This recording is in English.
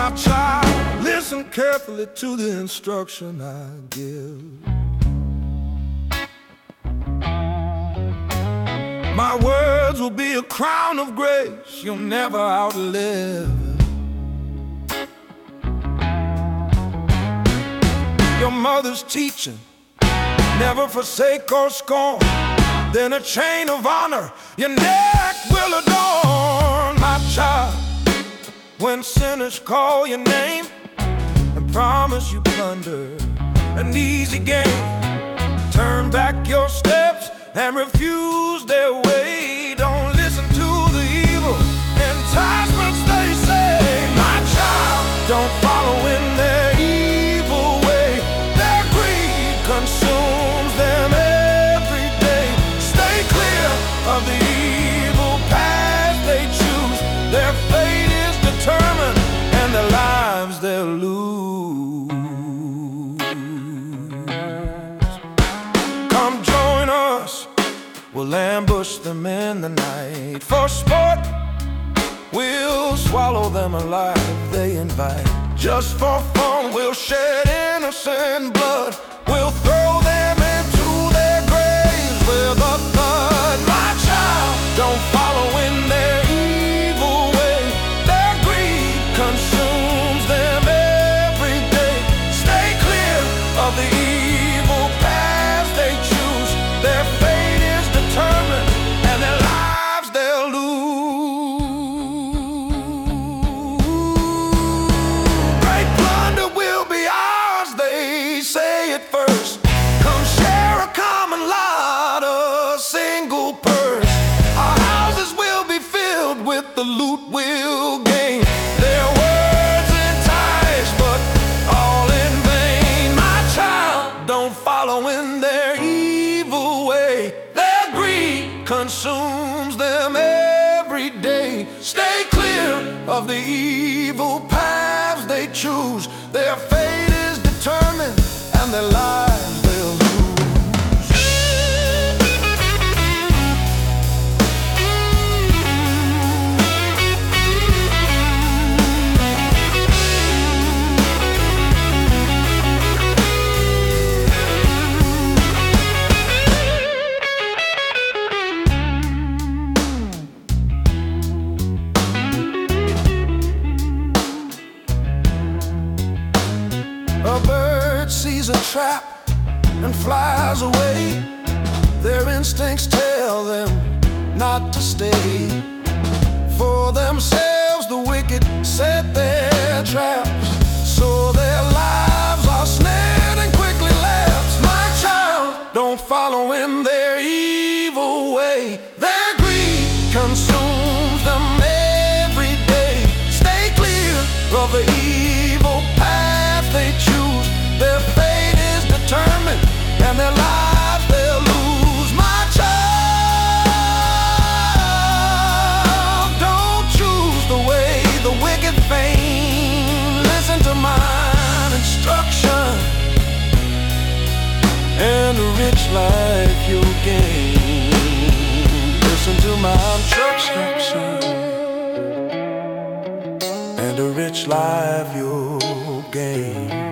My child, listen carefully to the instruction I give. My words will be a crown of grace you'll never outlive. Your mother's teaching, never forsake or scorn, then a chain of honor your neck will adorn. My child, when sinners call your name and promise you plunder, an easy gain, turn back your steps and refuse their way. Don't listen to the evil enticements they say. My child, don't follow in their evil way. Their greed consumes them every day. Stay clear of the evil path they choose. Their fate is determined and their lives they'll lose. Come join us, we'll ambush them in the night. For sport, we'll swallow them alive if they invite. Just for fun, we'll shed innocent blood. We'll throw them into their graves with a thud. My child, don't follow in their evil way. Their greed consumes them every day. Stay clear of the evil paths they choose. Their fate is determined and their lives they'll lose. Great plunder will be ours, they say at first. Come share a common lot, a single purse. Our houses will be filled with the loot we'll gain. Their words entice, but all in vain. My child, don't follow in their evil way. Their greed consumes them every day. Stay clear of the evil paths they choose. Their fate is determined and their lives they'll lose. A bird sees a trap and flies away. Their instincts tell them not to stay. For themselves the wicked set their traps, so their lives are snared and quickly lapse. My child, don't follow in their evil way. Their greed consumes them every day. Stay clear of the evil path they choose. Their fate is determined and their lives they'll lose. My child, don't choose the way the wicked feign. Listen to my instruction, and a rich life you'll gain. Listen to my instruction, and a rich life you'll gain.